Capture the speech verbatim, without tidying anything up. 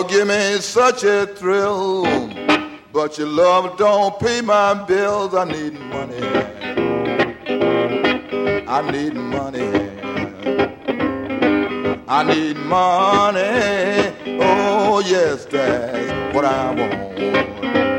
love give me such a thrill, but your love don't pay my bills. I need money. I need money. I need money. Oh yes, that's what I want.